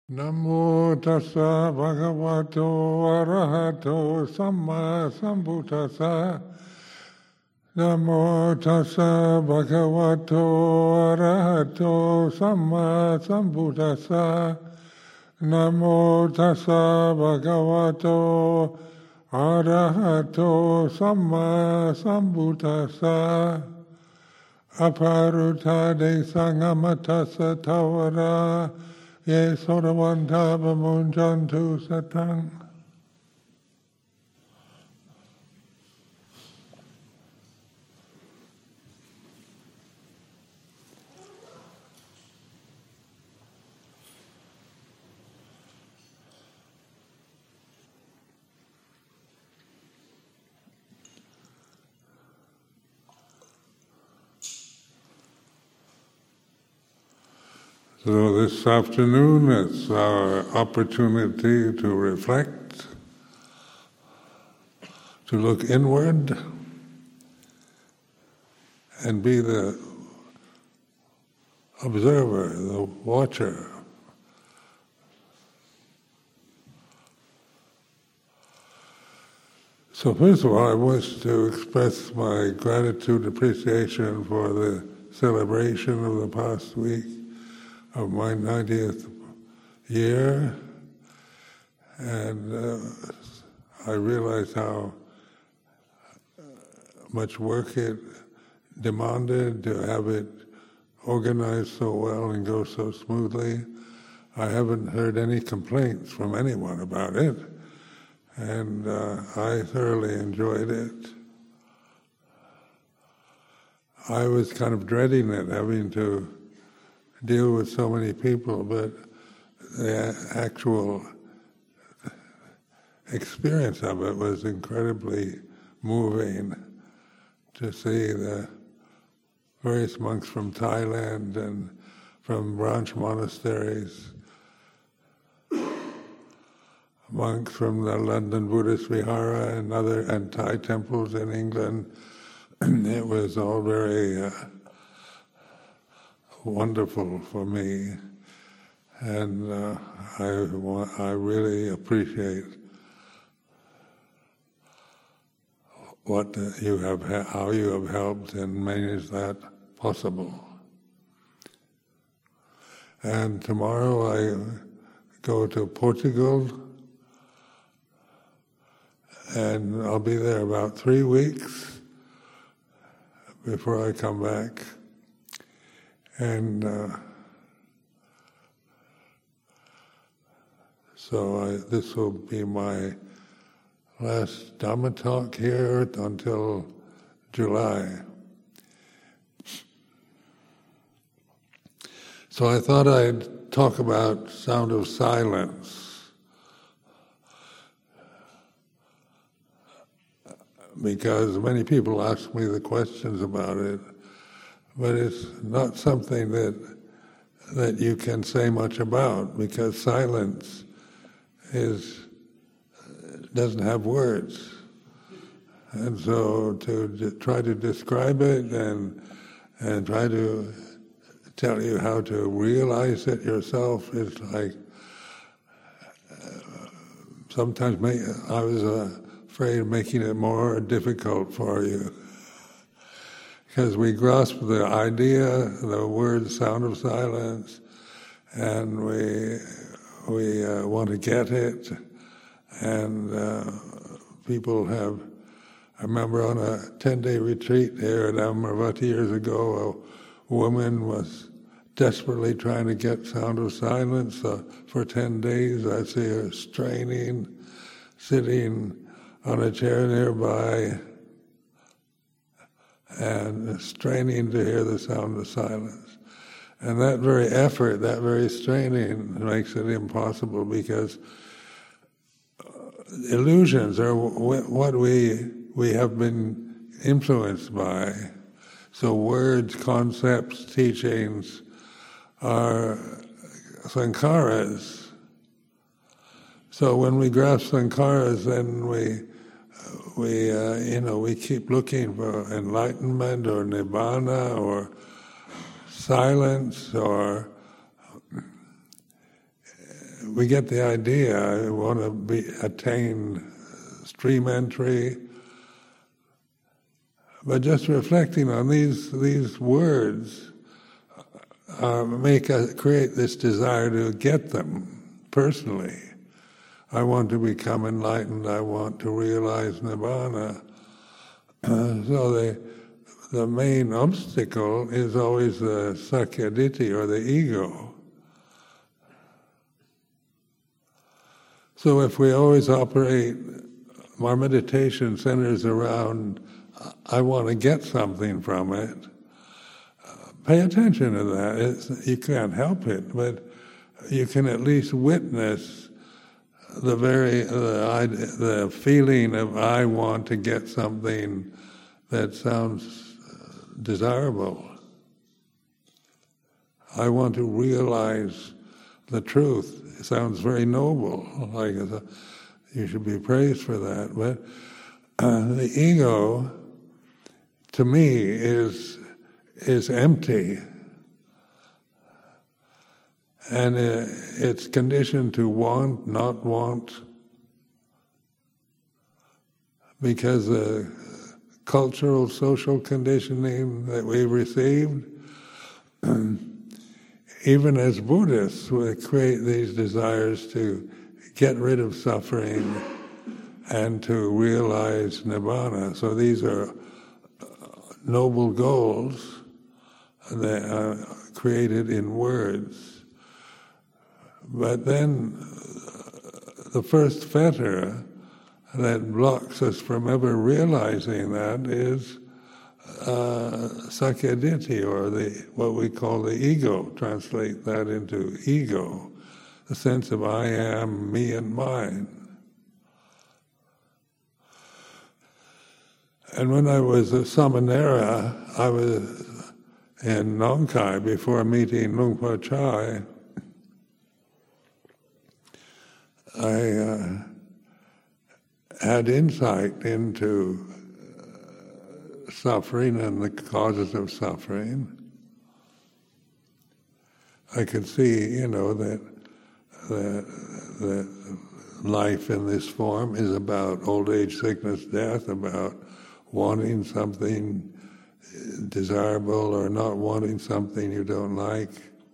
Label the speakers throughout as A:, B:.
A: Namo tassa bhagavato arahato samma sambuddhassa. Namo tassa bhagavato arahato samma sambuddhassa. Namo tassa bhagavato arahato samma sambuddhassa. Aparutade sangamatassa tawara. Ye sodavanta pamunjantu satang. So this afternoon it's our opportunity to reflect, to look inward, and be the observer, the watcher. So first of all, I wish to express my gratitude, appreciation for the celebration of the past week of my 90th year, and I realized how much work it demanded to have it organized so well and go so smoothly. I haven't heard any complaints from anyone about it, and I thoroughly enjoyed it. I was kind of dreading it, having to deal with so many people, but the actual experience of it was incredibly moving to see the various monks from Thailand and from branch monasteries, monks from the London Buddhist Vihara and Thai temples in England. It was all very wonderful for me, and I really appreciate what you have, how you have helped and managed that possible. And tomorrow I go to Portugal, and I'll be there about 3 weeks before I come back. And this will be my last Dhamma talk here until July. So I thought I'd talk about sound of silence, because many people ask me the questions about it, but it's not something that you can say much about, because silence doesn't have words. And so to try to describe it and try to tell you how to realize it yourself is like, sometimes I was afraid of making it more difficult for you. Because we grasp the idea, the word sound of silence, and we want to get it. And people have, I remember on a 10-day retreat here at Amaravati years ago, a woman was desperately trying to get sound of silence for 10 days. I see her straining, sitting on a chair nearby, and straining to hear the sound of silence. And that very effort, that very straining makes it impossible, because illusions are what we have been influenced by. So words, concepts, teachings are sankharas. So when we grasp sankharas, then we keep looking for enlightenment or nibbana or silence, or we get the idea. I want to attain stream entry. But just reflecting on these words create this desire to get them personally. I want to become enlightened. I want to realize Nibbana. So the main obstacle is always the Sakyaditthi, or the ego. So if we always operate, our meditation centers around, I want to get something from it, pay attention to that. You can't help it, but you can at least witness the feeling of I want to get something that sounds desirable. I want to realize the truth. It sounds very noble, like you should be praised for that. But the ego, to me, is empty, and it's conditioned to want, not want, because the cultural, social conditioning that we've received, even as Buddhists, we create these desires to get rid of suffering and to realize Nibbana. So these are noble goals that are created in words. But then the first fetter that blocks us from ever realizing that is Sakyaditthi, or what we call the ego. Translate that into ego, the sense of I am, me and mine. And when I was a Samanera, I was in Nong Khai before meeting Luang Por Chai. I had insight into suffering and the causes of suffering. I could see, that life in this form is about old age, sickness, death, about wanting something desirable or not wanting something you don't like.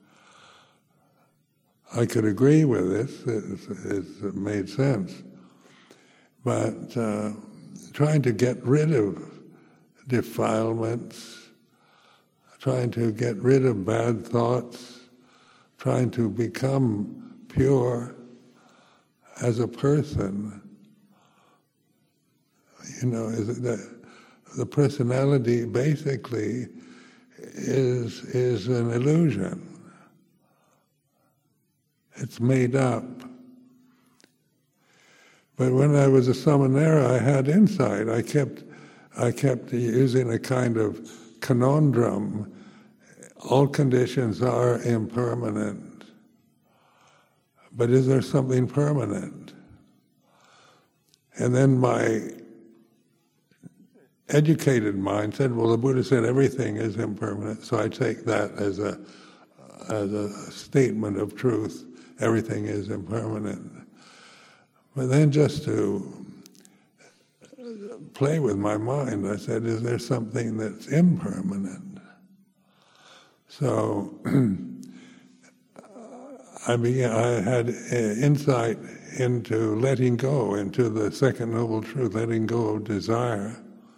A: I could agree with this, it made sense. But trying to get rid of defilements, trying to get rid of bad thoughts, trying to become pure as a person, the personality basically is an illusion. It's made up. But when I was a Samanera, I had insight. I kept using a kind of conundrum. All conditions are impermanent. But is there something permanent? And then my educated mind said, well, the Buddha said everything is impermanent, so I take that as a statement of truth. Everything is impermanent. But then just to play with my mind, I said, is there something that's impermanent? So I had insight into letting go, into the second noble truth, letting go of desire.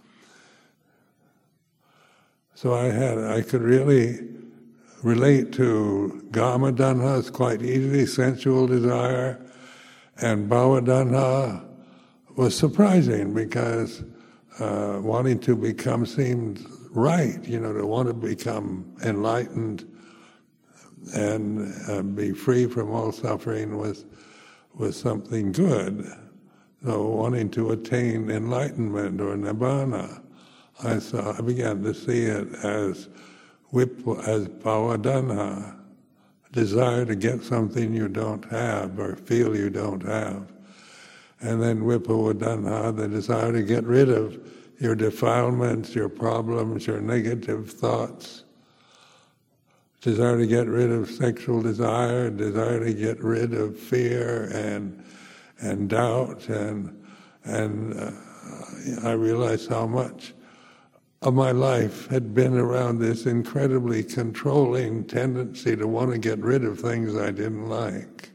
A: So I could really relate to Kama Tanha quite easily, sensual desire, and Bhava Tanha was surprising because wanting to become seemed right, to want to become enlightened and be free from all suffering was something good. So wanting to attain enlightenment or Nibbana, I began to see it as Bhava Tanha, desire to get something you don't have or feel you don't have. And then Vibhava Tanha, the desire to get rid of your defilements, your problems, your negative thoughts, desire to get rid of sexual desire, desire to get rid of fear and doubt, and I realized how much of my life had been around this incredibly controlling tendency to want to get rid of things I didn't like.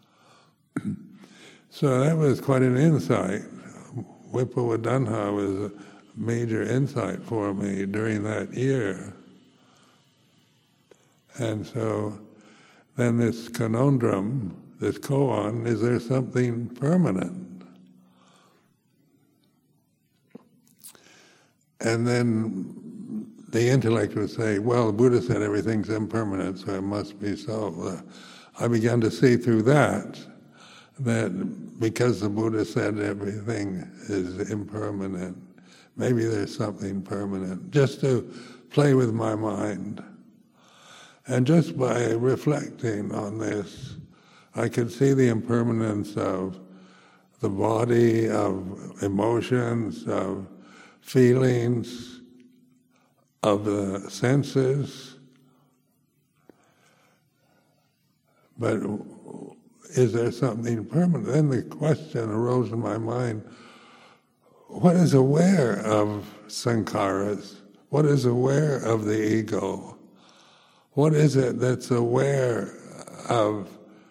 A: So that was quite an insight. Vipawadana was a major insight for me during that year. And so then this conundrum, this koan, is there something permanent? And then the intellect would say, well, the Buddha said everything's impermanent, so it must be so. I began to see through that because the Buddha said everything is impermanent, maybe there's something permanent, just to play with my mind. And just by reflecting on this, I could see the impermanence of the body, of emotions, of feelings, of the senses. But is there something permanent? Then the question arose in my mind, what is aware of sankharas? What is aware of the ego? What is it that's aware of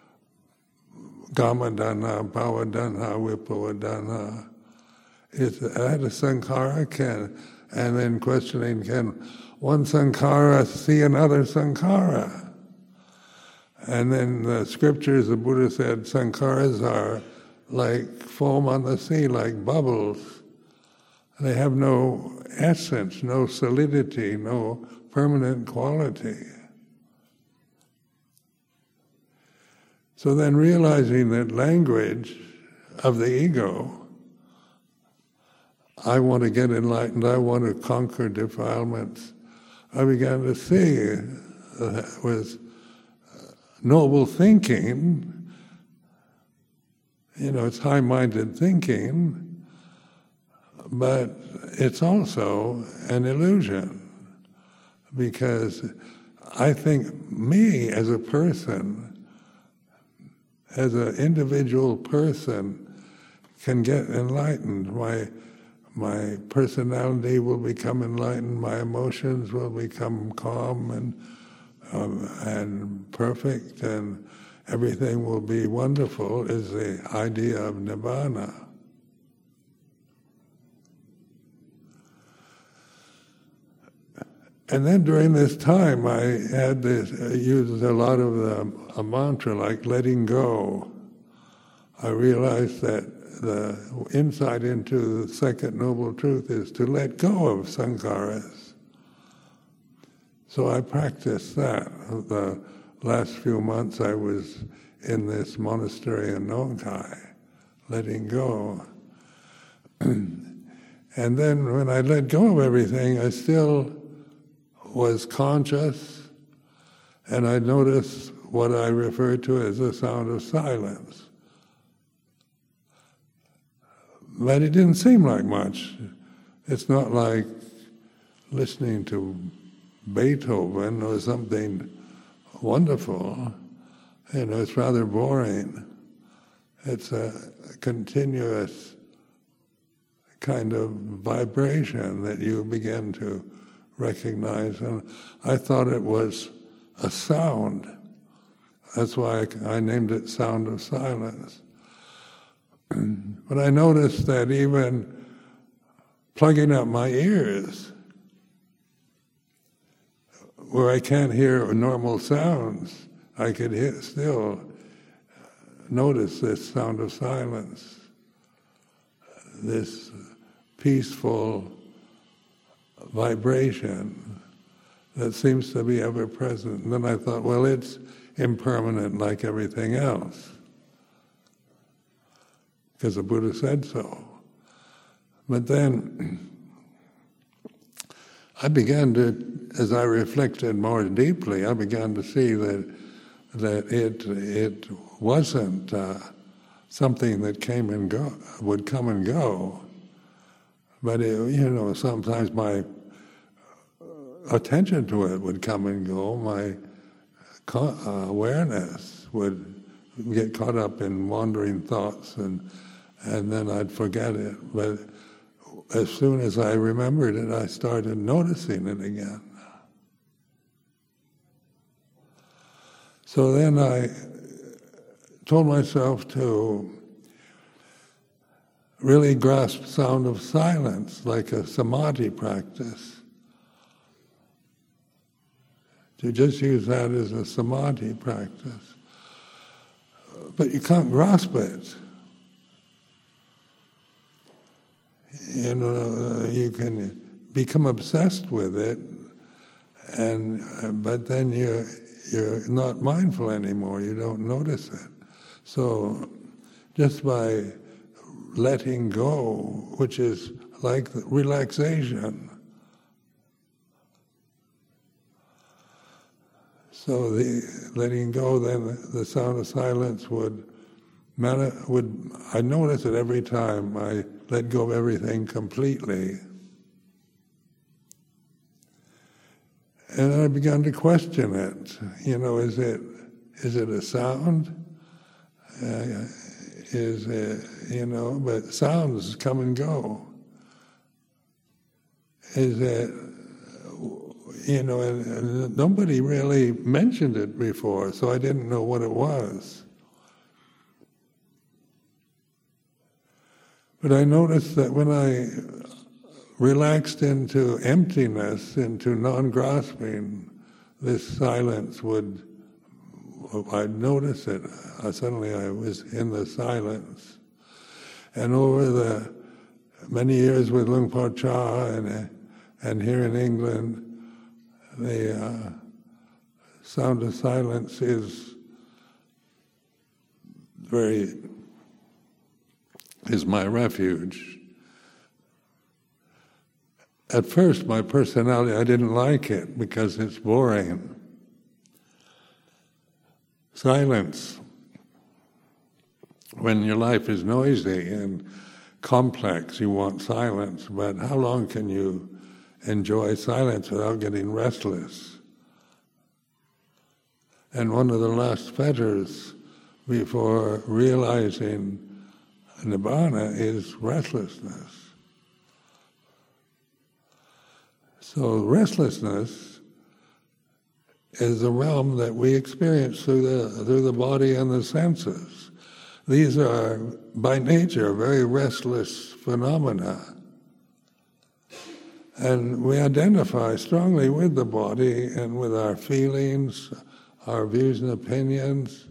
A: Kamadana, Bhavadana, Vipawadana? Is that a sankhara? And then questioning, can one sankhara see another sankhara? And then the scriptures, the Buddha said, sankharas are like foam on the sea, like bubbles. They have no essence, no solidity, no permanent quality. So then realizing that language of the ego, I want to get enlightened, I want to conquer defilements, I began to see with noble thinking, it's high-minded thinking, but it's also an illusion, because I think me as a person, as an individual person, can get enlightened. My personality will become enlightened, my emotions will become calm and perfect, and everything will be wonderful, is the idea of nibbana. And then during this time I had used a lot of a mantra like letting go. I realized that the insight into the second noble truth is to let go of sankharas. So I practiced that. The last few months I was in this monastery in Nongkai, letting go. And then when I let go of everything, I still was conscious, and I noticed what I refer to as the sound of silence. But it didn't seem like much. It's not like listening to Beethoven or something wonderful. It's rather boring. It's a continuous kind of vibration that you begin to recognize. And I thought it was a sound. That's why I named it Sound of Silence. But I noticed that even plugging up my ears, where I can't hear normal sounds, I could still notice this sound of silence, this peaceful vibration that seems to be ever present. And then I thought, well, it's impermanent like everything else, because the Buddha said so. But then I began to, as I reflected more deeply, I began to see that it wasn't something that came and would come and go. But sometimes my attention to it would come and go. awareness would get caught up in wandering thoughts, and then I'd forget it. But as soon as I remembered it, I started noticing it again. So then I told myself to really grasp sound of silence like a samadhi practice. To just use that as a samadhi practice. But you can't grasp it. You know, you can become obsessed with it, but then you're not mindful anymore. You don't notice it. So just by letting go, which is like relaxation. So the letting go, then the sound of silence would I notice it every time I let go of everything completely. And I began to question it. You know, is it a sound? Is it, you know, but sounds come and go. Is it, you know, and nobody really mentioned it before, so I didn't know what it was. But I noticed that when I relaxed into emptiness, into non-grasping, this silence I'd notice it. Suddenly I was in the silence. And over the many years with Luang Por Chah and here in England, the sound of silence is my refuge. At first, my personality, I didn't like it because it's boring. Silence. When your life is noisy and complex, you want silence, but how long can you enjoy silence without getting restless? And one of the last fetters before realizing Nibbana is restlessness. So restlessness is the realm that we experience through the body and the senses. These are, by nature, very restless phenomena. And we identify strongly with the body and with our feelings, our views and opinions.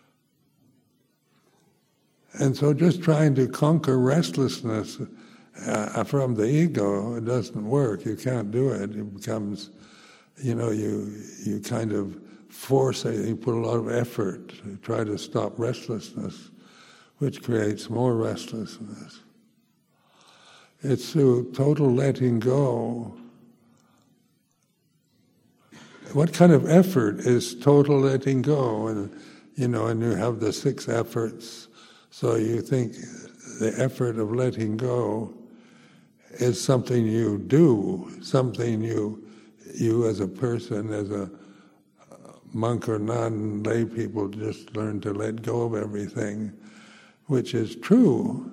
A: And so just trying to conquer restlessness from the ego, it doesn't work. You can't do it. It becomes, you know, you kind of force it, you put a lot of effort to try to stop restlessness, which creates more restlessness. It's through total letting go. What kind of effort is total letting go? And you know, and you have the 6 efforts. So you think the effort of letting go is something you do, something you as a person, as a monk or nun, lay people just learn to let go of everything, which is true.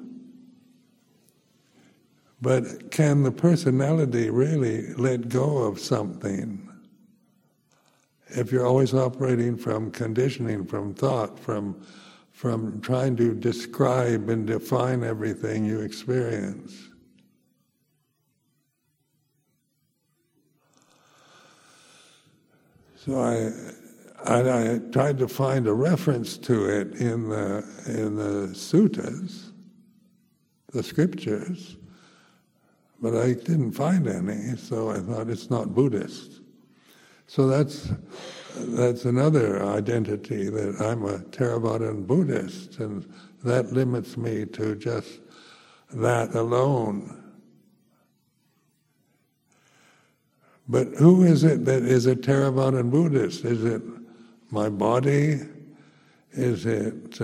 A: But can the personality really let go of something? If you're always operating from conditioning, from thought, from trying to describe and define everything you experience. So I tried to find a reference to it in the suttas, the scriptures, but I didn't find any, so I thought it's not Buddhist. So that's another identity, that I'm a Theravadan Buddhist, and that limits me to just that alone. But who is it that is a Theravadan Buddhist? Is it my body? Is it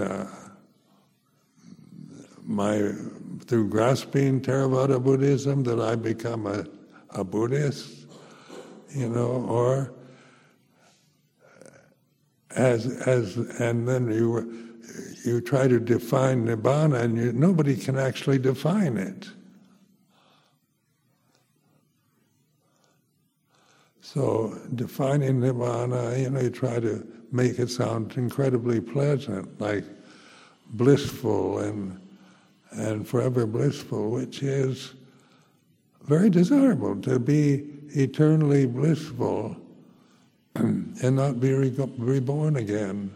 A: through grasping Theravada Buddhism that I become a Buddhist? You know, or and then you try to define Nibbana, and nobody can actually define it. So defining Nibbana, you try to make it sound incredibly pleasant, like blissful and forever blissful, which is very desirable, to be eternally blissful and not be reborn again.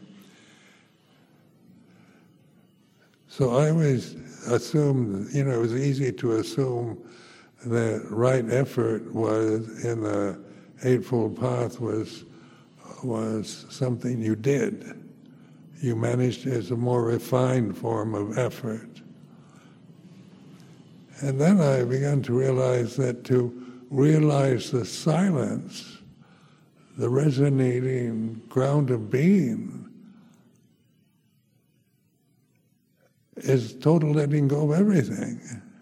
A: So I always assumed, it was easy to assume that right effort was in the Eightfold Path was something you did. You managed as a more refined form of effort. And then I began to realize that to realize the silence, the resonating ground of being, is total letting go of everything.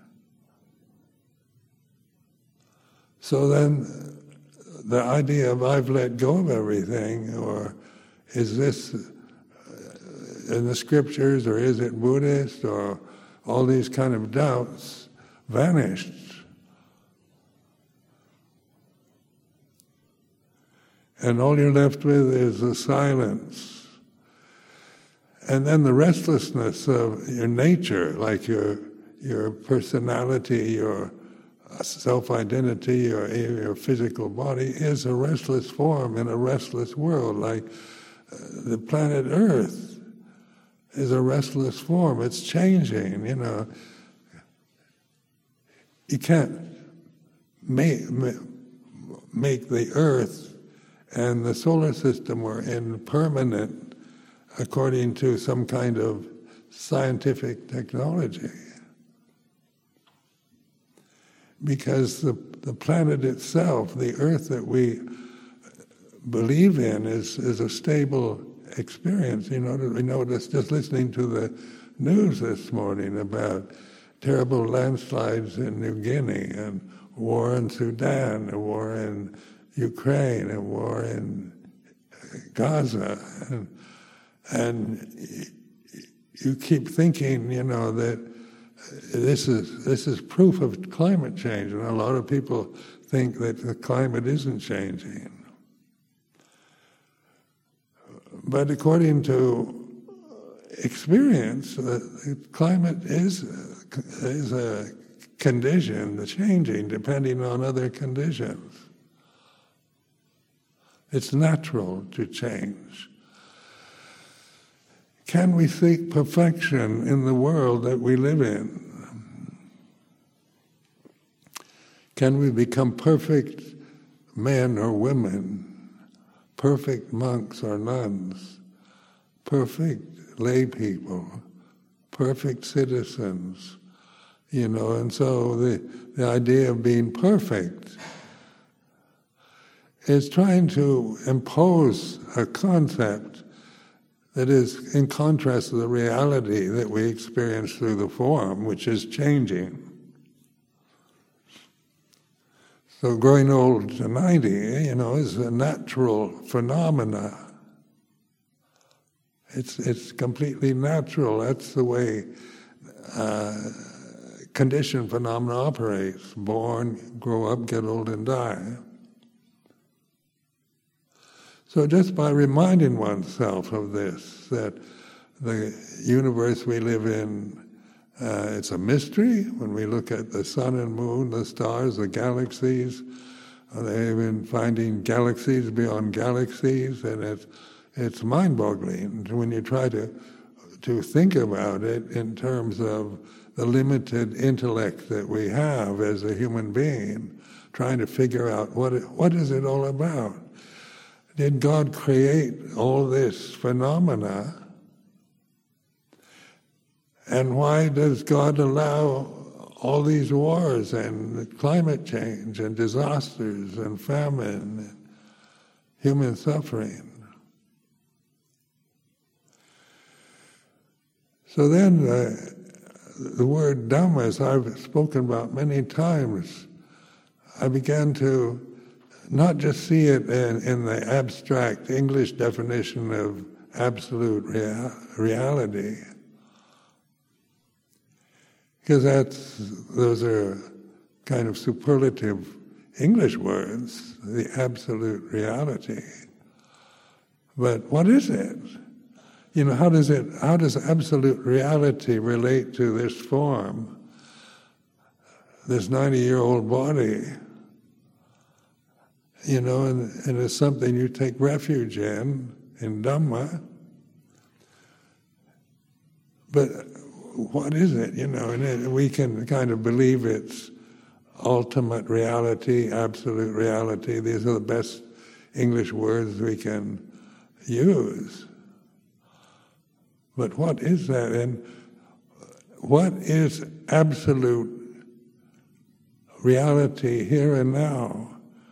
A: So then the idea of I've let go of everything, or is this in the scriptures, or is it Buddhist, or all these kind of doubts vanished. And all you're left with is the silence. And then the restlessness of your nature, like your personality, your self-identity, your physical body, is a restless form in a restless world, like the planet Earth is a restless form. It's changing, You can't make the Earth and the solar system were impermanent according to some kind of scientific technology. Because the planet itself, the Earth that we believe in, is a stable experience. We noticed just listening to the news this morning about terrible landslides in New Guinea, and war in Sudan, a war in Ukraine, a war in Gaza, and you keep thinking, that this is proof of climate change, and a lot of people think that the climate isn't changing. But according to experience, the climate is a condition, changing depending on other conditions. It's natural to change. Can we seek perfection in the world that we live in? Can we become perfect men or women, perfect monks or nuns, perfect lay people, perfect citizens, and so the idea of being perfect is trying to impose a concept that is in contrast to the reality that we experience through the form, which is changing. So growing old to 90, is a natural phenomena. It's completely natural. That's the way conditioned phenomena operates. Born, grow up, get old, and die. So just by reminding oneself of this, that the universe we live in, it's a mystery. When we look at the sun and moon, the stars, the galaxies, they've been finding galaxies beyond galaxies, and it's mind-boggling when you try to think about it in terms of the limited intellect that we have as a human being, trying to figure out what is it all about. Did God create all this phenomena? And why does God allow all these wars and climate change and disasters and famine and human suffering? So then the word Dhamma, as I've spoken about many times, I began to not just see it in the abstract English definition of absolute reality, because those are kind of superlative English words, the absolute reality. But what is it? How does absolute reality relate to this form, this 90-year-old body? And it's something you take refuge in Dhamma. But what is it? And we can kind of believe it's ultimate reality, absolute reality. These are the best English words we can use. But what is that? And what is absolute reality here and now?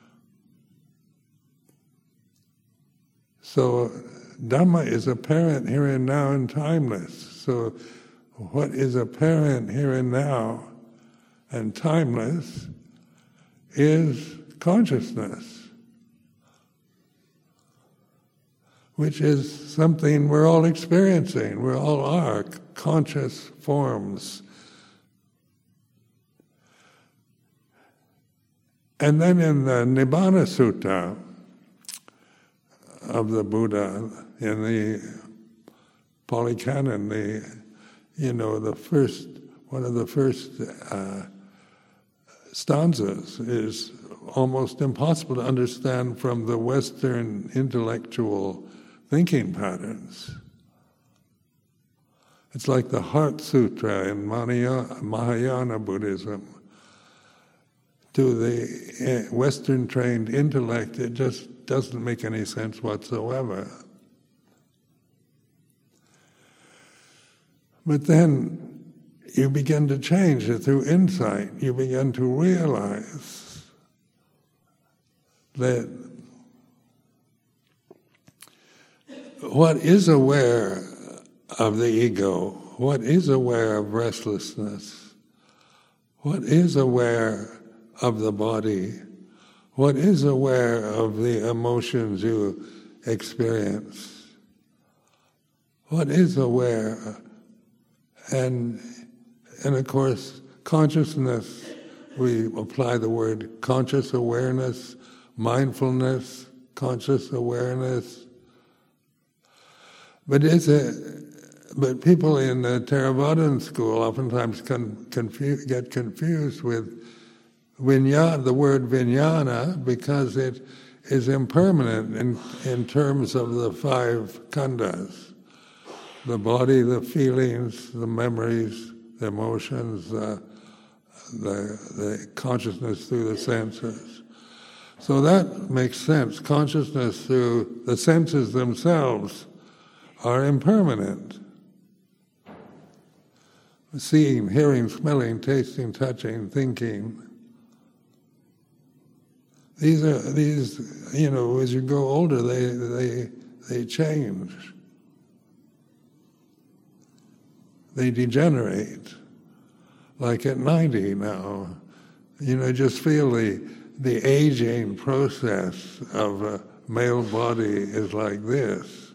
A: So Dhamma is apparent here and now and timeless. So what is apparent here and now and timeless is consciousness, which is something we're all experiencing. We all are conscious forms. And then in the Nibbana Sutta of the Buddha, in the Pali Canon, one of the first stanzas is almost impossible to understand from the Western intellectual thinking patterns. It's like the Heart Sutra in Mahayana Buddhism. To the Western-trained intellect, it just doesn't make any sense whatsoever. But then you begin to change it through insight. You begin to realize that what is aware of the ego, what is aware of restlessness, what is aware of the body, what is aware of the emotions you experience, what is aware, and of course, consciousness, we apply the word conscious awareness, mindfulness, conscious awareness. But people in the Theravadan school oftentimes get confused with vijnana, the word vijnana, because it is impermanent in terms of the five khandhas: the body, the feelings, the memories, the emotions, the consciousness through the senses. So that makes sense. Consciousness through the senses themselves are impermanent. Seeing, hearing, smelling, tasting, touching, thinking. These, as you grow older, they change. They degenerate. Like at 90 now, just feel the aging process of a male body is like this.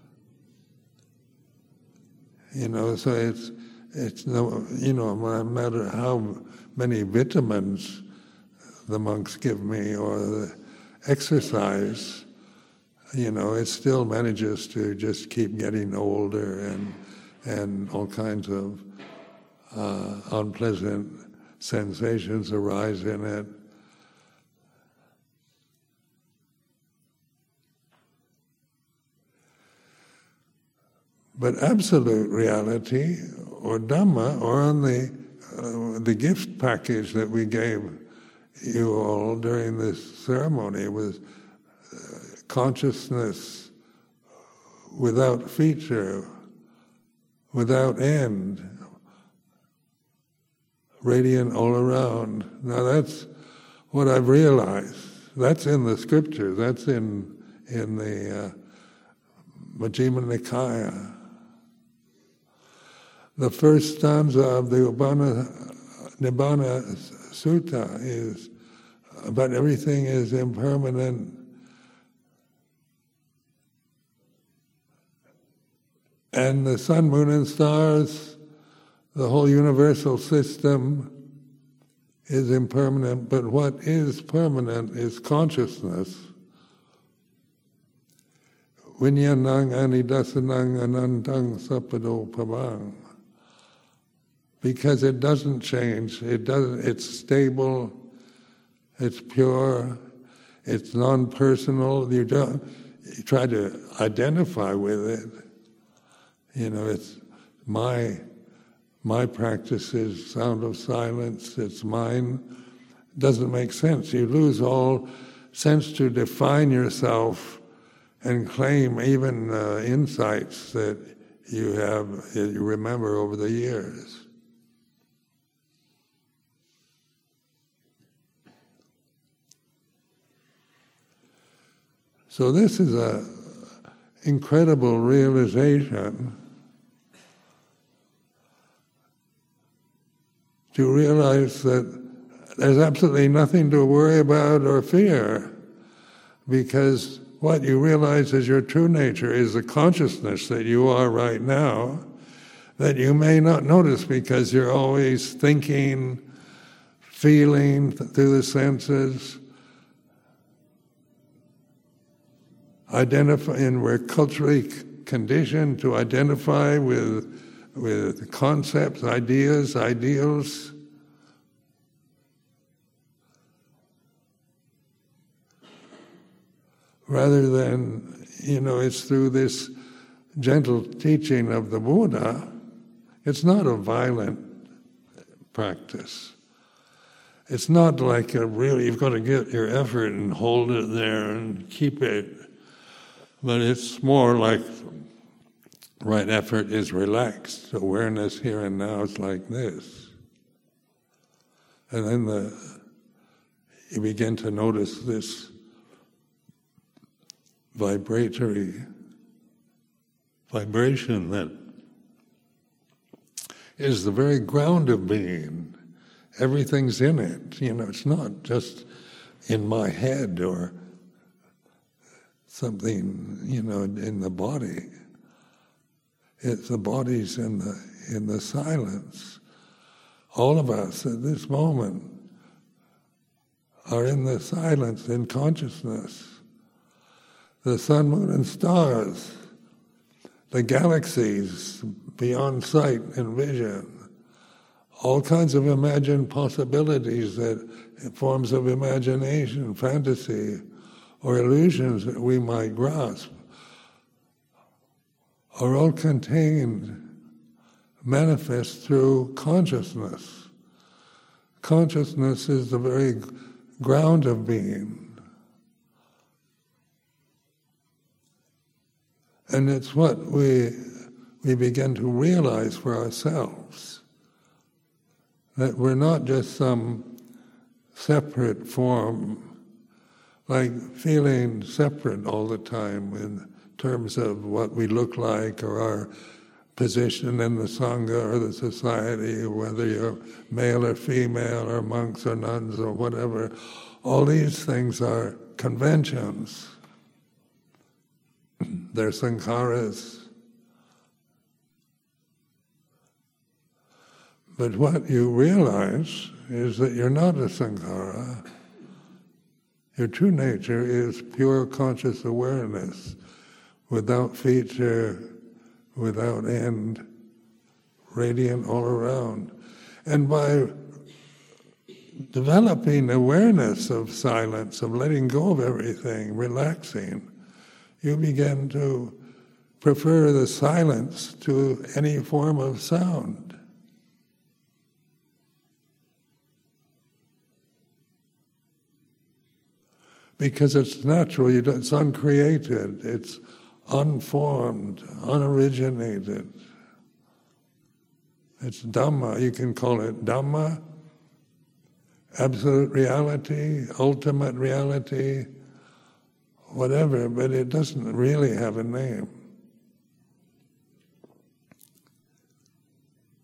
A: So it's no matter how many vitamins the monks give me or the exercise, it still manages to just keep getting older and all kinds of unpleasant sensations arise in it. But absolute reality, or Dhamma, or on the gift package that we gave you all during this ceremony, was consciousness without feature, without end, radiant all around. Now that's what I've realized. That's in the scriptures. That's in the Majjhima Nikaya. The first stanza of the Nibbana Sutta is but everything is impermanent. And the sun, moon, and stars, the whole universal system is impermanent, but what is permanent is consciousness. Vinyanang anidasanang anantang sapado pavang. Because it doesn't change, it's stable, it's pure, it's non-personal. You try to identify with it. It's my practice is sound of silence, it's mine. It doesn't make sense. You lose all sense to define yourself and claim even insights that you remember over the years. So this is an incredible realization, to realize that there's absolutely nothing to worry about or fear, because what you realize is your true nature is the consciousness that you are right now, that you may not notice because you're always thinking, feeling through the senses, and we're culturally conditioned to identify with concepts, ideas, ideals. Rather than, it's through this gentle teaching of the Buddha. It's not a violent practice. It's not like you've got to get your effort and hold it there and keep it. But it's more like right effort is relaxed. Awareness here and now is like this. And then you begin to notice this vibration that is the very ground of being. Everything's in it. It's not just in my head or something, in the body. It's the body's in the silence. All of us at this moment are in the silence, in consciousness. The sun, moon, and stars, the galaxies beyond sight and vision, all kinds of imagined possibilities, forms of imagination, fantasy, or illusions that we might grasp, are all contained, manifest through consciousness. Consciousness is the very ground of being. And it's what we begin to realize for ourselves, that we're not just some separate form, like feeling separate all the time in terms of what we look like or our position in the Sangha or the society, or whether you're male or female or monks or nuns or whatever. All these things are conventions. They're sankharas. But what you realize is that you're not a sankhara. Your true nature is pure conscious awareness, without feature, without end, radiant all around. And by developing awareness of silence, of letting go of everything, relaxing, you begin to prefer the silence to any form of sound. Because it's natural, it's uncreated, it's unformed, unoriginated. It's Dhamma, you can call it Dhamma, absolute reality, ultimate reality, whatever, but it doesn't really have a name.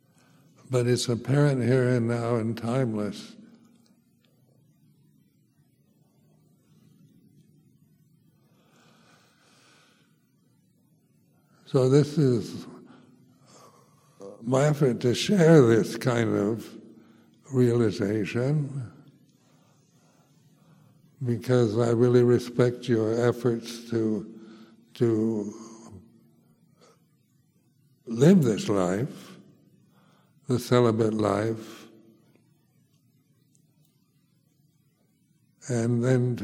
A: But it's apparent here and now and timeless. So this is my effort to share this kind of realization, because I really respect your efforts to live this life, the celibate life, and then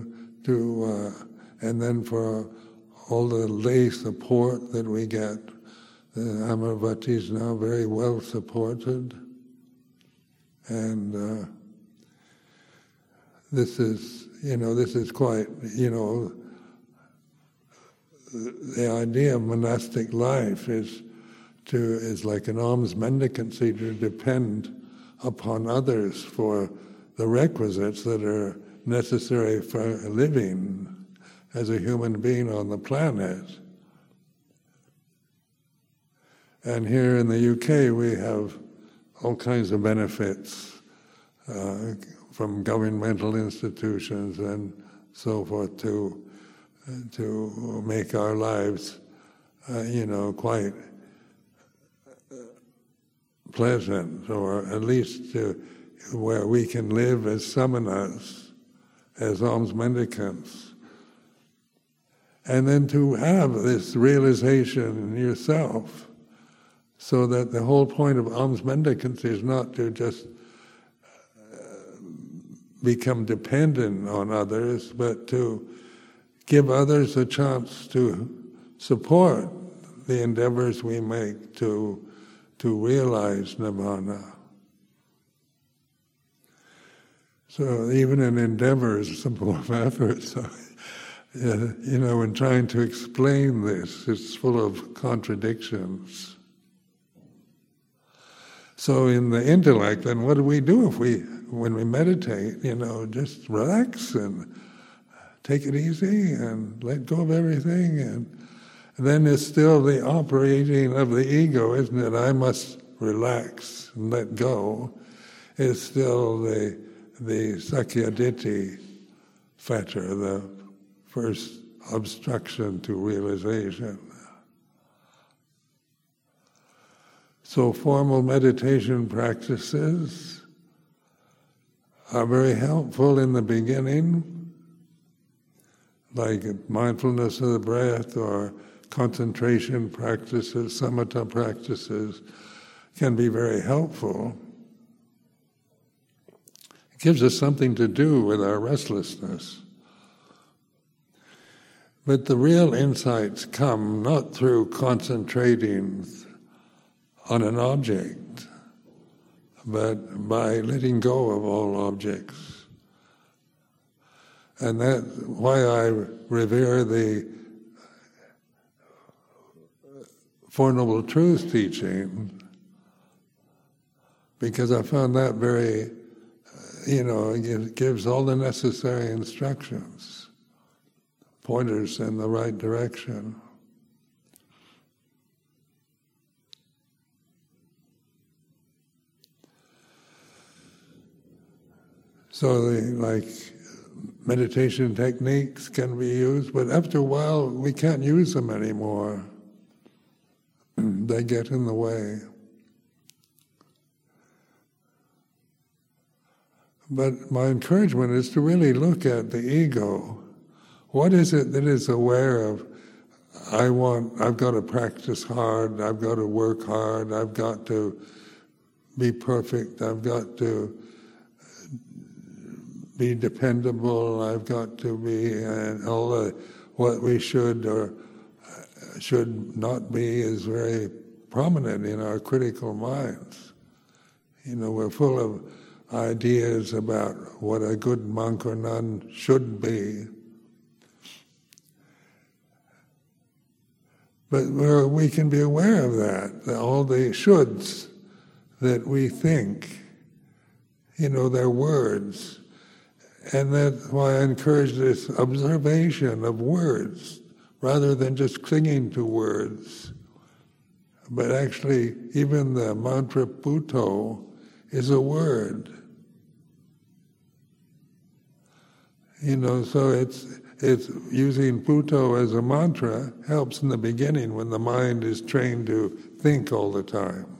A: and then for all the lay support that we get. The Amaravati is now very well supported, and this is quite, the idea of monastic life is like an alms mendicancy, to depend upon others for the requisites that are necessary for living as a human being on the planet. And here in the UK we have all kinds of benefits from governmental institutions and so forth to make our lives quite pleasant, or at least where we can live as samanas, as alms mendicants. And then to have this realization in yourself, so that the whole point of alms mendicancy is not to just become dependent on others, but to give others a chance to support the endeavors we make to realize nirvana. So even an endeavor is a symbol of effort. So, in trying to explain this, it's full of contradictions. So in the intellect, then what do we do when we meditate? Just relax and take it easy and let go of everything, and then it's still the operating of the ego, isn't it? I must relax and let go. It's still the Sakyaditi fetter, the first obstruction to realization. So formal meditation practices are very helpful in the beginning, like mindfulness of the breath or concentration practices, samatha practices can be very helpful. It gives us something to do with our restlessness. But the real insights come not through concentrating on an object, but by letting go of all objects. And that's why I revere the Four Noble Truths teaching, because I found that very, it gives all the necessary instructions, pointers in the right direction. So meditation techniques can be used, but after a while we can't use them anymore. They get in the way. But my encouragement is to really look at the ego. What is it that is aware of, I've got to practice hard, I've got to work hard, I've got to be perfect, I've got to be dependable, I've got to be, and all what we should or should not be is very prominent in our critical minds. We're full of ideas about what a good monk or nun should be. But we can be aware of that all the shoulds that we think, they're words. And that's why I encourage this observation of words, rather than just clinging to words. But actually, even the mantra Bhutto is a word. So it's using Buddho as a mantra helps in the beginning when the mind is trained to think all the time.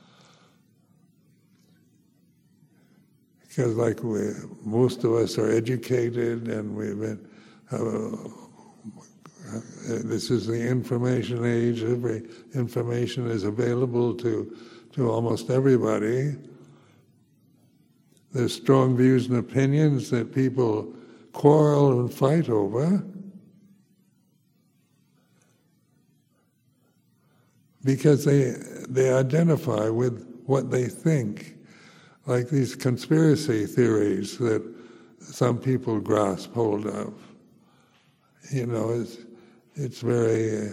A: Because most of us are educated, and we've been, this is the information age. Every information is available to almost everybody. There's strong views and opinions that people quarrel and fight over because they identify with what they think. Like these conspiracy theories that some people grasp hold of. It's very,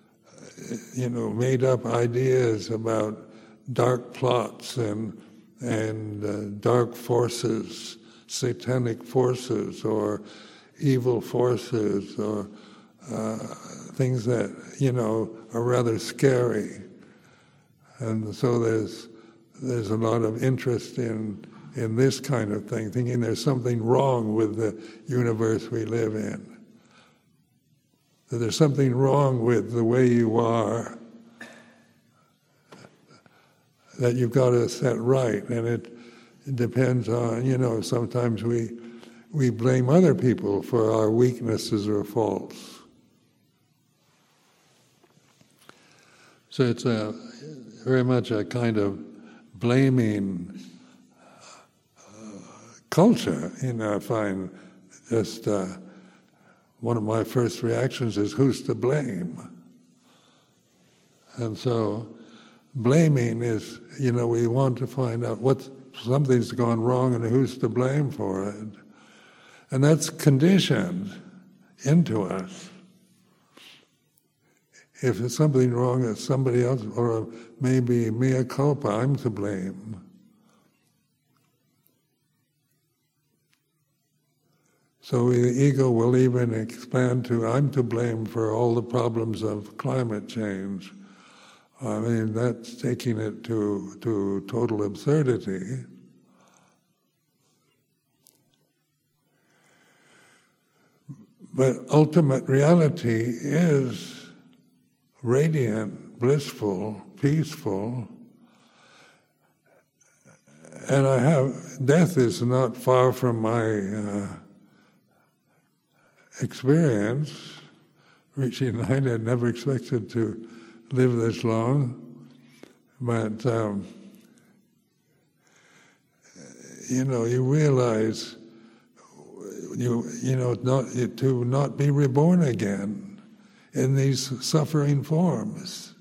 A: made up ideas about dark plots and dark forces, satanic forces, or evil forces, or things that, are rather scary. And so there's a lot of interest in this kind of thing, thinking there's something wrong with the universe we live in. That there's something wrong with the way you are that you've got to set right. And it depends on, sometimes we blame other people for our weaknesses or faults. So it's very much a kind of blaming culture. I find just one of my first reactions is, who's to blame? And so blaming is, we want to find out something's gone wrong and who's to blame for it. And that's conditioned into us. If it's something wrong, it's somebody else, or maybe mea culpa, I'm to blame. So the ego will even expand to, I'm to blame for all the problems of climate change. I mean, that's taking it to total absurdity. But ultimate reality is radiant, blissful, peaceful, and death is not far from my experience. Reaching 90, I'd never expected to live this long, but you realize to not be reborn again in these suffering forms.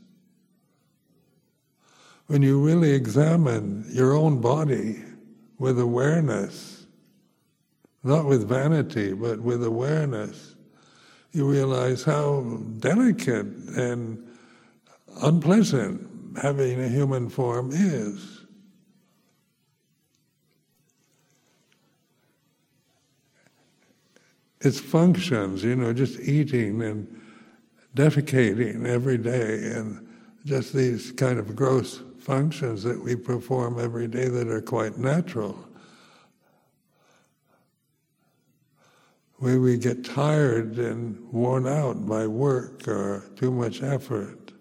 A: When you really examine your own body with awareness, not with vanity, but with awareness, you realize how delicate and unpleasant having a human form is. Its functions, just eating and defecating every day, and just these kind of gross functions that we perform every day that are quite natural. Where we get tired and worn out by work or too much effort.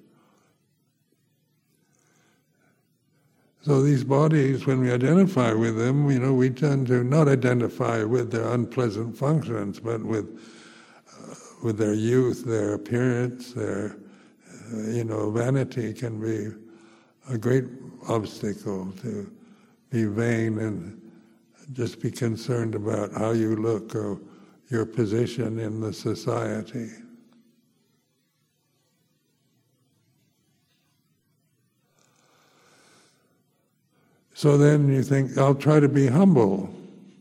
A: So these bodies, when we identify with them, we tend to not identify with their unpleasant functions, but with their youth, their appearance, their, vanity can be a great obstacle to be vain and just be concerned about how you look or your position in the society. So then you think, I'll try to be humble.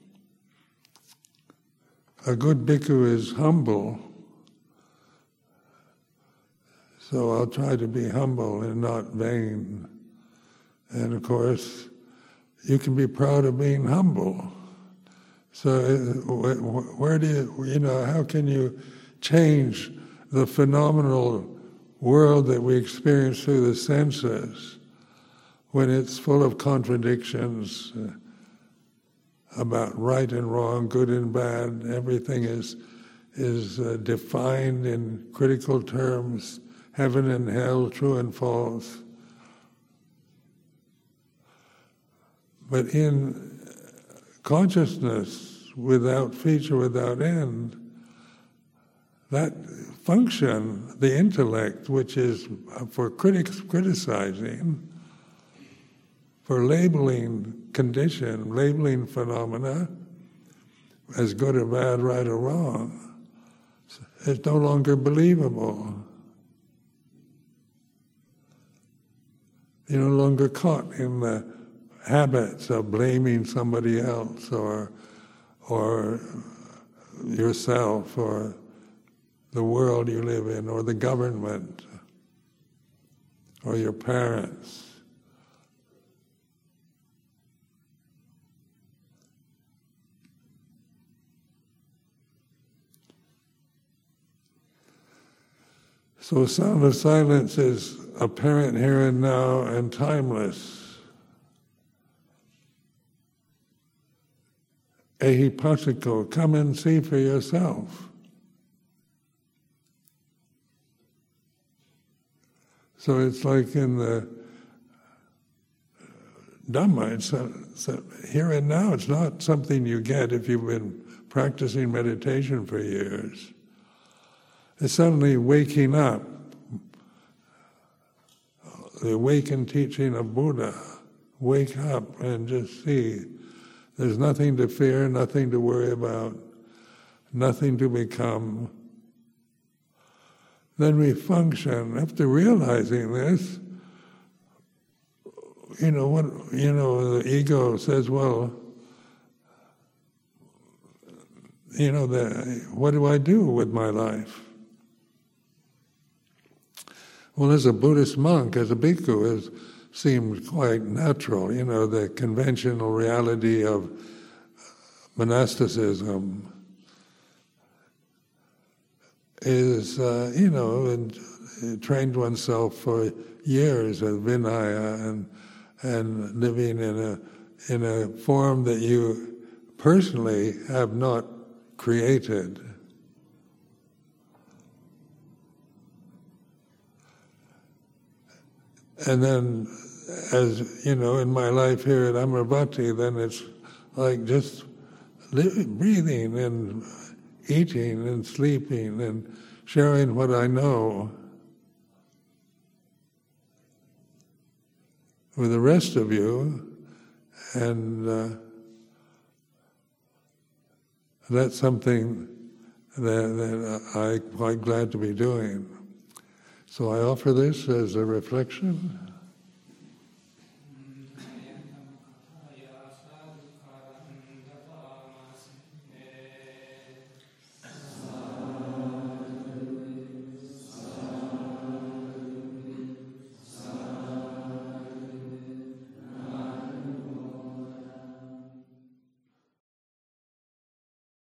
A: A good bhikkhu is humble. So I'll try to be humble and not vain. And of course, you can be proud of being humble. So where do how can you change the phenomenal world that we experience through the senses when it's full of contradictions about right and wrong, good and bad? Everything is is defined in critical terms, heaven and hell, true and false. But in consciousness, without feature, without end, that function, the intellect, which is for critics criticizing, for labeling condition, labeling phenomena as good or bad, right or wrong, is no longer believable. You're no longer caught in the habits of blaming somebody else or yourself or the world you live in or the government or your parents. So sound of silence is apparent here and now and timeless. Ehipassiko, come and see for yourself. So it's like in the Dhamma, it's here and now. It's not something you get if you've been practicing meditation for years. It's suddenly waking up, the awakened teaching of Buddha. Wake up and just see. There's nothing to fear, nothing to worry about, nothing to become. Then we function. After realizing this, the ego says, well, what do I do with my life? Well, as a Buddhist monk, as a bhikkhu, it seemed quite natural. The conventional reality of monasticism is, and trained oneself for years with Vinaya and living in a form that you personally have not created. And then, as in my life here at Amaravati, then it's like just breathing and eating and sleeping and sharing what I know with the rest of you, and that's something that I'm quite glad to be doing. So I offer this as a reflection.